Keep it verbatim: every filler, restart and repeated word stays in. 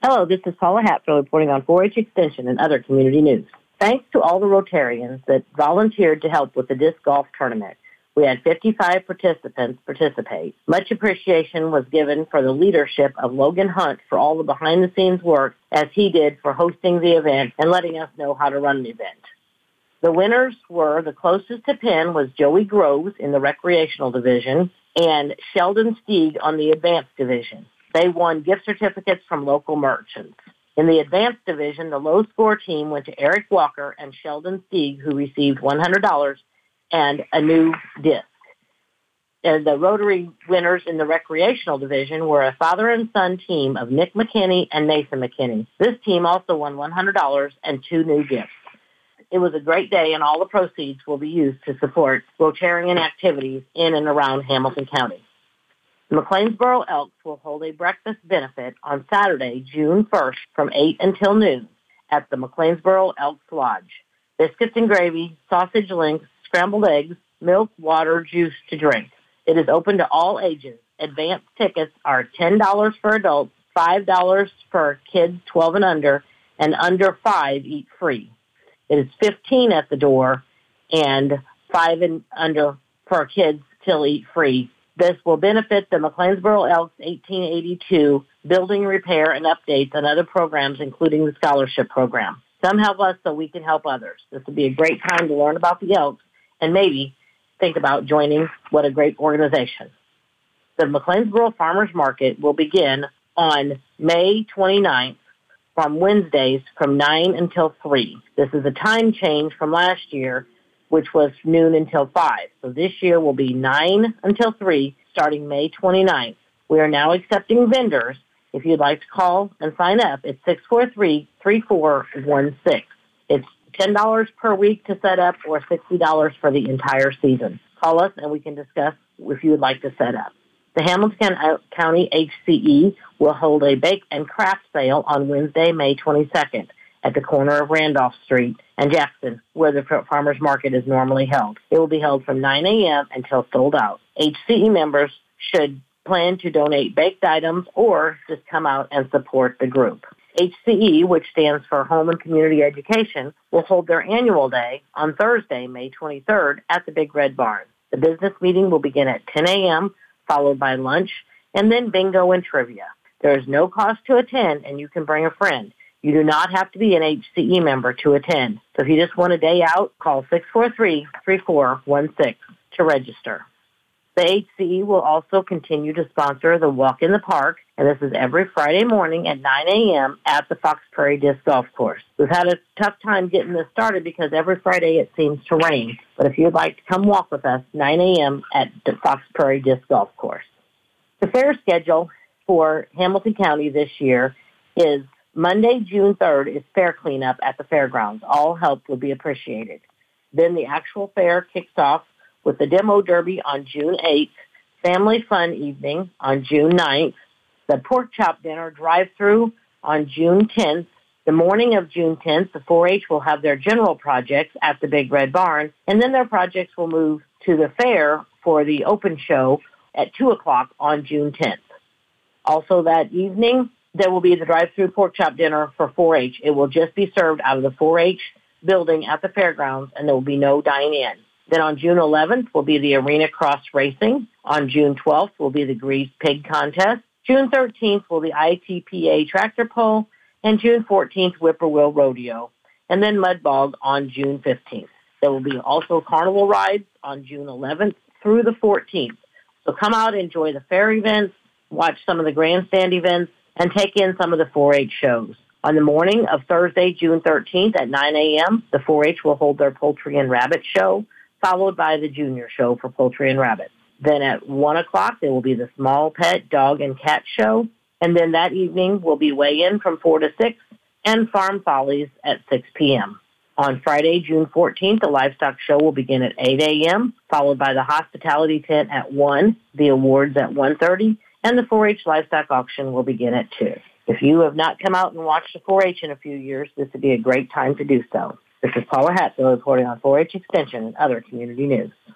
Hello, this is Paula Hatfield reporting on four H Extension and other community news. Thanks to all the Rotarians that volunteered to help with the disc golf tournament. We had fifty-five participants participate. Much appreciation was given for the leadership of Logan Hunt for all the behind-the-scenes work as he did for hosting the event and letting us know how to run the event. The winners were, the closest to pin was Joey Groves in the recreational division and Sheldon Stieg on the advanced division. They won gift certificates from local merchants. In the advanced division, the low-score team went to Eric Walker and Sheldon Stieg, who received one hundred dollars and a new disc. And the Rotary winners in the recreational division were a father and son team of Nick McKinney and Nathan McKinney. This team also won one hundred dollars and two new gifts. It was a great day, and all the proceeds will be used to support Rotarian activities in and around Hamilton County. The McLeansboro Elks will hold a breakfast benefit on Saturday, June first, from eight until noon at the McLeansboro Elks Lodge. Biscuits and gravy, sausage links, scrambled eggs, milk, water, juice to drink. It is open to all ages. Advanced tickets are ten dollars for adults, five dollars for kids twelve and under, and under five eat free. It is fifteen dollars at the door and five and under for kids till eat free. This will benefit the McLeansboro Elks eighteen eighty-two building repair and updates and other programs, including the scholarship program. Some help us so we can help others. This will be a great time to learn about the Elks and maybe think about joining what a great organization. The McLeansboro Farmers Market will begin on May twenty-ninth from Wednesdays from nine until three. This is a time change from last year, which was noon until five. So this year will be nine until three, starting May twenty-ninth. We are now accepting vendors. If you'd like to call and sign up, it's six four three, three four one six. It's ten dollars per week to set up or sixty dollars for the entire season. Call us and we can discuss if you would like to set up. The Hamilton County H C E will hold a bake and craft sale on Wednesday, May twenty-second at the corner of Randolph Street and Jackson, where the farmers market is normally held. It will be held from nine a.m. until sold out. H C E members should plan to donate baked items or just come out and support the group. H C E, which stands for Home and Community Education, will hold their annual day on Thursday, May twenty-third at the Big Red Barn. The business meeting will begin at ten a.m., followed by lunch, and then bingo and trivia. There is no cost to attend, and you can bring a friend. You do not have to be an H C E member to attend. So if you just want a day out, call six four three, three four one six to register. The H C E will also continue to sponsor the Walk in the Park, and this is every Friday morning at nine a.m. at the Fox Prairie Disc Golf Course. We've had a tough time getting this started because every Friday it seems to rain. But if you'd like to come walk with us, nine a.m. at the Fox Prairie Disc Golf Course. The fair schedule for Hamilton County this year is Monday, June third, is fair cleanup at the fairgrounds. All help would be appreciated. Then the actual fair kicks off with the demo derby on June eighth, family fun evening on June ninth, the pork chop dinner drive-through on June tenth. The morning of June tenth, the four H will have their general projects at the Big Red Barn, and then their projects will move to the fair for the open show at two o'clock on June tenth. Also that evening, there will be the drive-through pork chop dinner for four H. It will just be served out of the four H building at the fairgrounds, and there will be no dine-in. Then on June eleventh will be the Arena Cross Racing. On June twelfth will be the Greased Pig Contest. June thirteenth will be I T P A Tractor Pull. And June fourteenth, Whippoorwill Rodeo. And then Mud Bog on June fifteenth. There will be also carnival rides on June eleventh through the fourteenth. So come out, enjoy the fair events, watch some of the grandstand events, and take in some of the four H shows. On the morning of Thursday, June thirteenth at nine a.m., the four H will hold their Poultry and Rabbit show, followed by the junior show for poultry and rabbits. Then at one o'clock, there will be the small pet dog and cat show. And then that evening will be weigh-in from four to six and Farm Follies at six p.m. On Friday, June fourteenth, the livestock show will begin at eight a.m., followed by the hospitality tent at one, the awards at one thirty, and the four H livestock auction will begin at two. If you have not come out and watched the four H in a few years, this would be a great time to do so. This is Paula Hatfield reporting on four H Extension and other community news.